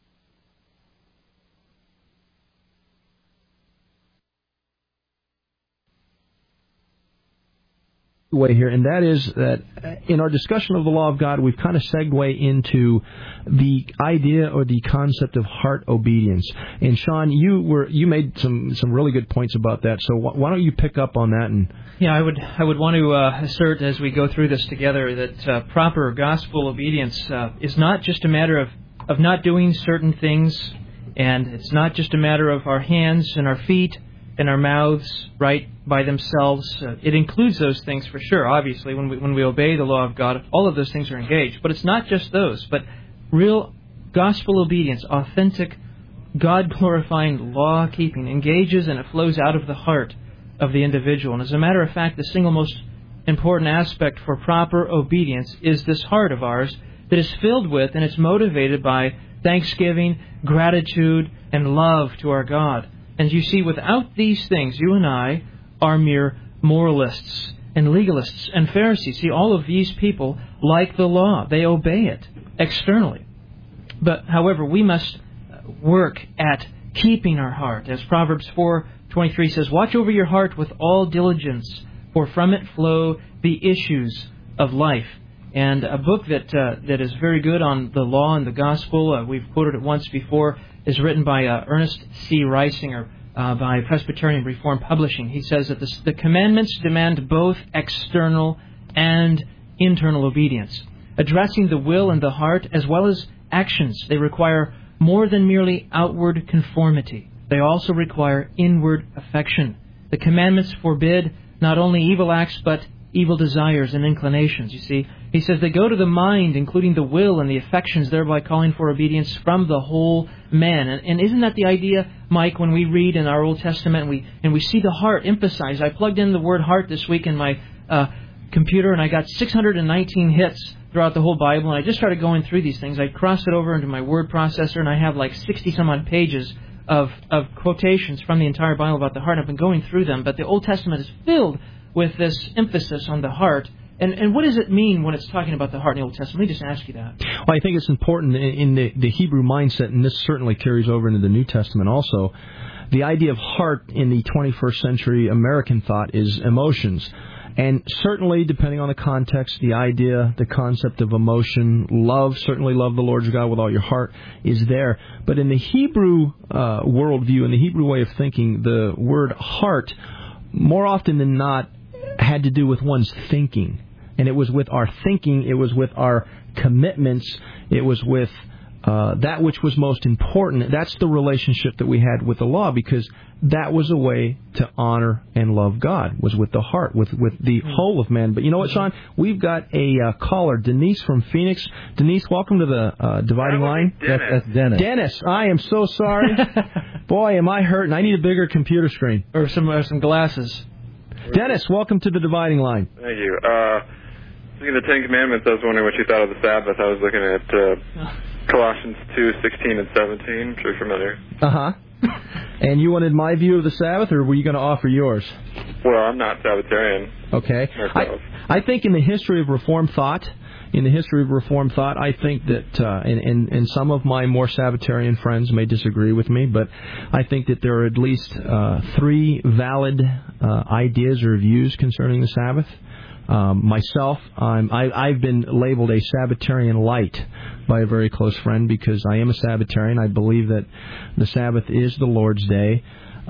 way here, and that is that in our discussion of the law of God, we've kind of segued into the idea or the concept of heart obedience. And Sean, you were you made some some really good points about that. So wh- why don't you pick up on that? And yeah, I would I would want to uh, assert as we go through this together that uh, proper gospel obedience uh, is not just a matter of of not doing certain things, and it's not just a matter of our hands and our feet and our mouths right by themselves. Uh, it includes those things for sure, obviously, when we when we obey the law of God. All of those things are engaged. But it's not just those, but real gospel obedience, authentic, God-glorifying law-keeping engages and it flows out of the heart of the individual. And as a matter of fact, the single most important aspect for proper obedience is this heart of ours that is filled with and it's motivated by thanksgiving, gratitude, and love to our God. And you see, without these things, you and I are mere moralists and legalists and Pharisees. See, all of these people like the law. They obey it externally. But, however, we must work at keeping our heart. As Proverbs four twenty-three says, watch over your heart with all diligence, for from it flow the issues of life. And a book that uh, that is very good on the law and the gospel, uh, we've quoted it once before, is written by uh, Ernest C. Reisinger uh, by Presbyterian Reformed Publishing. He says that the, the commandments demand both external and internal obedience, addressing the will and the heart as well as actions. They require more than merely outward conformity. They also require inward affection. The commandments forbid not only evil acts but evil desires and inclinations, you see. He says they go to the mind, including the will and the affections, thereby calling for obedience from the whole man. And, and isn't that the idea, Mike, when we read in our Old Testament and we, and we see the heart emphasized? I plugged in the word heart this week in my uh, computer, and I got six hundred nineteen hits throughout the whole Bible, and I just started going through these things. I crossed it over into my word processor, and I have like sixty-some-odd pages of, of quotations from the entire Bible about the heart. I've been going through them, but the Old Testament is filled with this emphasis on the heart. And, and what does it mean when it's talking about the heart in the Old Testament? Let me just ask you that. Well, I think it's important in, in the, the Hebrew mindset, and this certainly carries over into the New Testament also. The idea of heart in the twenty-first century American thought is emotions. And certainly, depending on the context, the idea, the concept of emotion, love, certainly love the Lord your God with all your heart, is there. But in the Hebrew uh, worldview, in the Hebrew way of thinking, the word heart, more often than not, had to do with one's thinking. And it was with our thinking, it was with our commitments, it was with uh, that which was most important. That's the relationship that we had with the law, because that was a way to honor and love God, was with the heart, with, with the whole of man. But you know what, Sean? We've got a uh, caller, Denise from Phoenix. Denise, welcome to the uh, Dividing Line. That's, that's Dennis. Dennis, I am so sorry. Boy, am I hurting. I need a bigger computer screen. Or some, or some glasses. Dennis, welcome to the Dividing Line. Thank you. Uh, speaking of the Ten Commandments, I was wondering what you thought of the Sabbath. I was looking at uh, Colossians two sixteen and seventeen, which are familiar. Uh-huh. And you wanted my view of the Sabbath, or were you going to offer yours? Well, I'm not Sabbatarian. Okay. I, I think in the history of Reformed thought, in the history of Reformed thought, I think that, uh, and, and, and some of my more Sabbatarian friends may disagree with me, but I think that there are at least uh, three valid uh, ideas or views concerning the Sabbath. Um, myself, I'm, I, I've been labeled a Sabbatarian light by a very close friend because I am a Sabbatarian. I believe that the Sabbath is the Lord's day,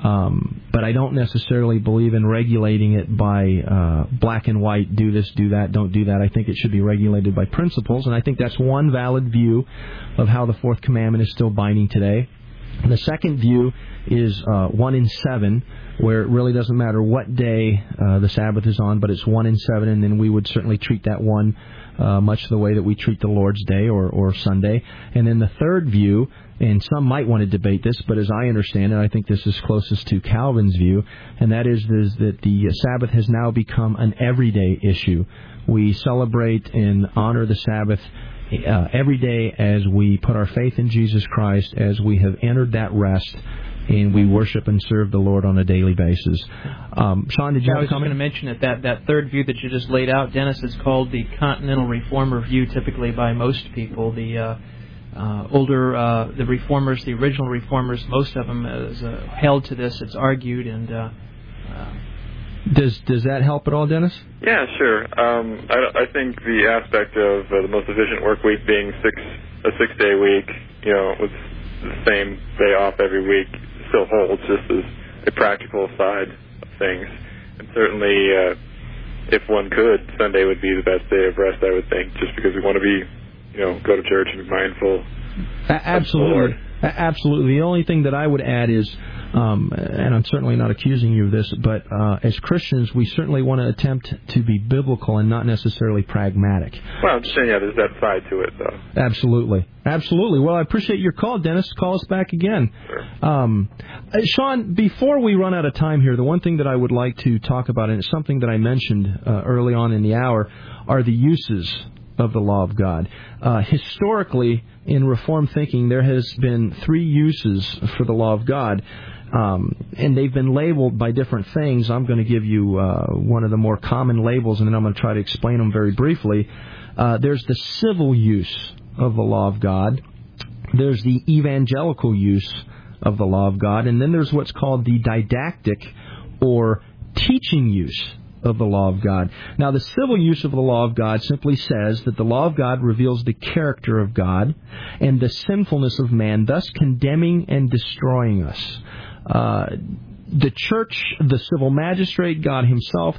um, but I don't necessarily believe in regulating it by uh, black and white, do this, do that, don't do that. I think it should be regulated by principles, and I think that's one valid view of how the fourth commandment is still binding today. The second view is uh, one in seven, where it really doesn't matter what day uh, the Sabbath is on, but it's one in seven, and then we would certainly treat that one uh, much the way that we treat the Lord's Day or, or Sunday. And then the third view, and some might want to debate this, but as I understand it, I think this is closest to Calvin's view, and that is, is that the Sabbath has now become an everyday issue. We celebrate and honor the Sabbath Uh, every day as we put our faith in Jesus Christ, as we have entered that rest, and we worship and serve the Lord on a daily basis. Um, Sean, did you yeah, have a comment? I was just going to mention that, that that third view that you just laid out, Dennis, is called the Continental Reformer view, typically by most people. The uh, uh, older, uh, the Reformers, the original Reformers, most of them is uh, held to this. It's argued and... Uh, uh, Does does that help at all, Dennis? Yeah, sure. Um, I, I think the aspect of uh, the most efficient work week being six a six day week, you know, with the same day off every week, still holds just as a practical side of things. And certainly, uh, if one could, Sunday would be the best day of rest, I would think, just because we want to be, you know, go to church and be mindful. A- absolutely, a- absolutely. The only thing that I would add is. Um, and I'm certainly not accusing you of this, but uh, as Christians, we certainly want to attempt to be biblical and not necessarily pragmatic. Well, I'm just saying, yeah, there's that side to it, though. Absolutely. Absolutely. Well, I appreciate your call, Dennis. Call us back again. Sure. Um, uh, Sean, before we run out of time here, the one thing that I would like to talk about, and it's something that I mentioned uh, early on in the hour, are the uses of the law of God. Uh, historically, in Reformed thinking, there has been three uses for the law of God. Um, and they've been labeled by different things. I'm going to give you uh, one of the more common labels, and then I'm going to try to explain them very briefly. Uh, there's the civil use of the law of God. There's the evangelical use of the law of God. And then there's what's called the didactic or teaching use of the law of God. Now, the civil use of the law of God simply says that the law of God reveals the character of God and the sinfulness of man, thus condemning and destroying us. Uh, the church, the civil magistrate, God himself,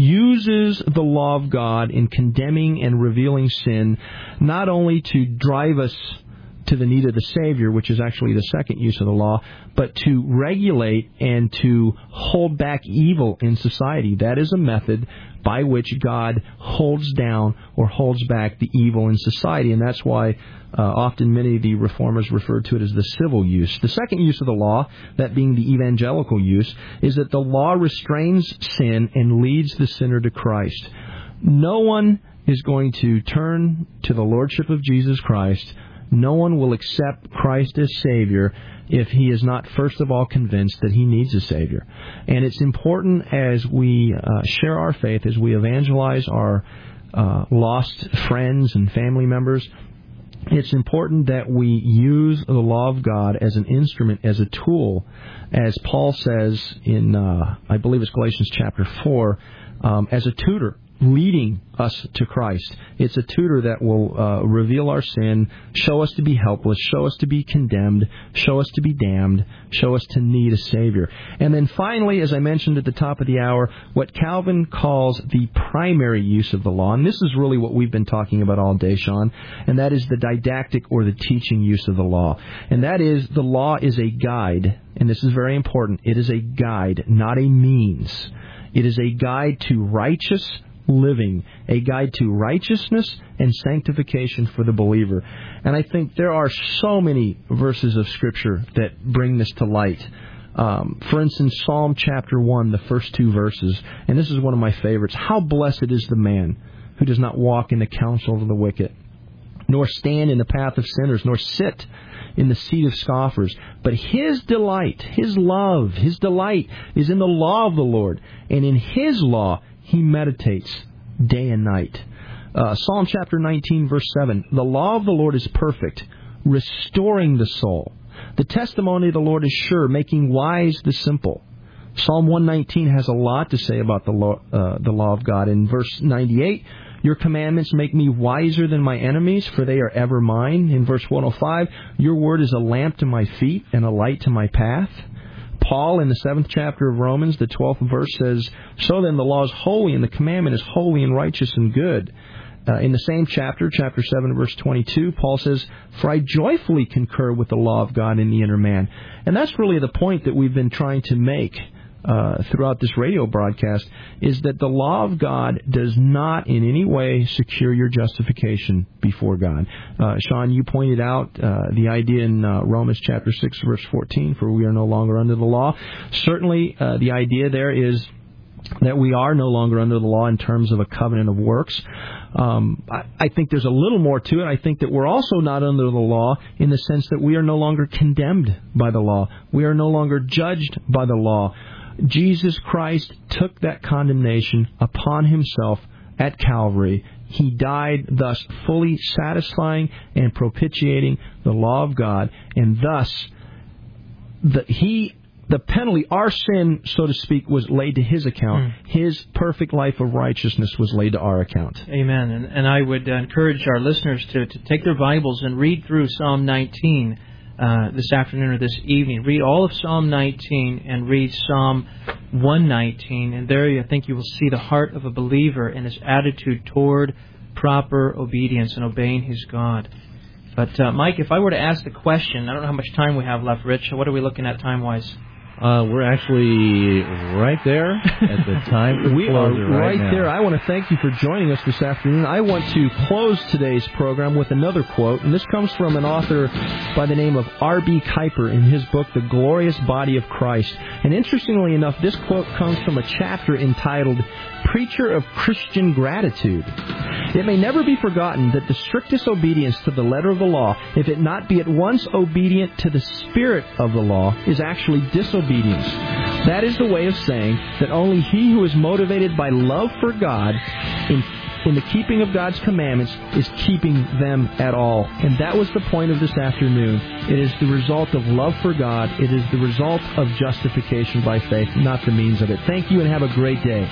uses the law of God in condemning and revealing sin, not only to drive us to the need of the Savior, which is actually the second use of the law, but to regulate and to hold back evil in society. That is a method by which God holds down or holds back the evil in society, and that's why uh, often many of the reformers refer to it as the civil use. The second use of the law, that being the evangelical use, is that the law restrains sin and leads the sinner to Christ. No one is going to turn to the Lordship of Jesus Christ. No one will accept Christ as Savior if he is not first of all convinced that he needs a Savior. And it's important as we uh, share our faith, as we evangelize our uh, lost friends and family members, it's important that we use the law of God as an instrument, as a tool, as Paul says in, uh, I believe it's Galatians chapter four, um, as a tutor, leading us to Christ. It's a tutor that will uh, reveal our sin, show us to be helpless, show us to be condemned, show us to be damned, show us to need a Savior. And then finally, as I mentioned at the top of the hour, what Calvin calls the primary use of the law, and this is really what we've been talking about all day, Sean, and that is the didactic or the teaching use of the law. And that is, the law is a guide, and this is very important. It is a guide, not a means. It is a guide to righteous living, a guide to righteousness and sanctification for the believer. And I think there are so many verses of Scripture that bring this to light. Um, for instance, Psalm chapter one, the first two verses, and this is one of my favorites. How blessed is the man who does not walk in the counsel of the wicked, nor stand in the path of sinners, nor sit in the seat of scoffers. But his delight, his love, his delight is in the law of the Lord, and in his law he meditates day and night. Uh, Psalm chapter nineteen, verse seven, the law of the Lord is perfect, restoring the soul. The testimony of the Lord is sure, making wise the simple. Psalm one nineteen has a lot to say about the law, uh, the law of God. In verse ninety-eight, your commandments make me wiser than my enemies, for they are ever mine. In verse one oh five, your word is a lamp to my feet and a light to my path. Paul, in the seventh chapter of Romans, the twelfth verse says, so then the law is holy, and the commandment is holy and righteous and good. Uh, in the same chapter, chapter seven, verse twenty-two, Paul says, for I joyfully concur with the law of God in the inner man. And that's really the point that we've been trying to make uh, throughout this radio broadcast, is that the law of God does not in any way secure your justification before God. Uh, Sean, you pointed out uh, the idea in uh, Romans chapter six, verse fourteen, for we are no longer under the law. Certainly, uh, the idea there is that we are no longer under the law in terms of a covenant of works. Um, I, I think there's a little more to it. I think that we're also not under the law in the sense that we are no longer condemned by the law. We are no longer judged by the law. Jesus Christ took that condemnation upon himself at Calvary. He died, thus fully satisfying and propitiating the law of God, and thus the, he... The penalty, our sin, so to speak, was laid to his account. Mm. His perfect life of righteousness was laid to our account. Amen. And, and I would uh, encourage our listeners to, to take their Bibles and read through Psalm nineteen uh, this afternoon or this evening. Read all of Psalm nineteen and read Psalm one nineteen. And there I think you will see the heart of a believer and his attitude toward proper obedience and obeying his God. But, uh, Mike, if I were to ask the question, I don't know how much time we have left, Rich. What are we looking at time-wise? Uh, we're actually right there at the time. We are right, right there. I want to thank you for joining us this afternoon. I want to close today's program with another quote, and this comes from an author by the name of R B Kuiper in his book, The Glorious Body of Christ. And interestingly enough, this quote comes from a chapter entitled Preacher of Christian Gratitude. It may never be forgotten that the strictest obedience to the letter of the law, if it not be at once obedient to the spirit of the law, is actually disobedience. That is the way of saying that only he who is motivated by love for God in, in the keeping of God's commandments is keeping them at all. And that was the point of this afternoon. It is the result of love for God. It is the result of justification by faith, not the means of it. Thank you and have a great day.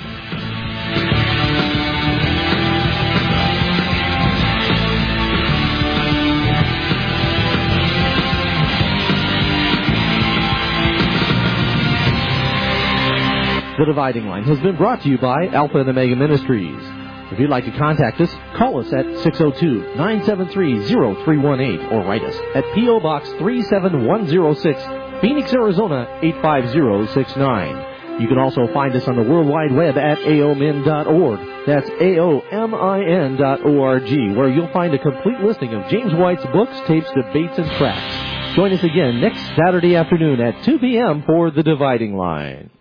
The Dividing Line has been brought to you by Alpha and Omega Ministries. If you'd like to contact us, call us at six oh two, nine seven three, oh three one eight or write us at P O. Box three seven one oh six, Phoenix, Arizona eight five zero six nine. You can also find us on the World Wide Web at A O M I N dot org. That's A O M I N dot O R G, where you'll find a complete listing of James White's books, tapes, debates, and tracts. Join us again next Saturday afternoon at two p.m. for The Dividing Line.